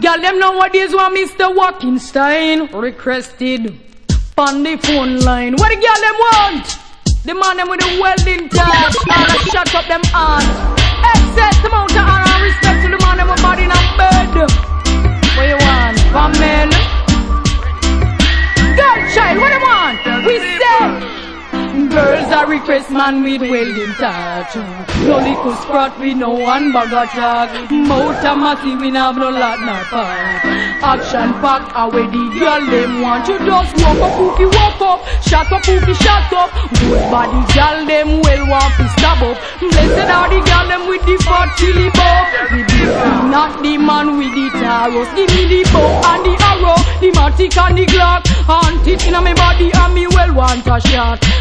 Girl, them nowadays want Mr. Walkenstein requested on the phone line. What the girl them want? The man them with the welding touch, and I shut up them hands. Excess amount of honor and respect to the man them with body in a bed. What you want? From men? Girl child, what you want? We say girls are request man with welding touch. No little sprut with no one bag of talk. Motor massive we have no lot nor part. Action pack away the girl them want. You just walk up, cookie walk up. Shut up, cookie shut up. Good body girl them well want to stab up. Blessed are the girl them with the fat chili bow. With the food, not the man with the taros. Give me the bow and the arrow, the matic and the Glock. Hunt it in my body and me well want a shot.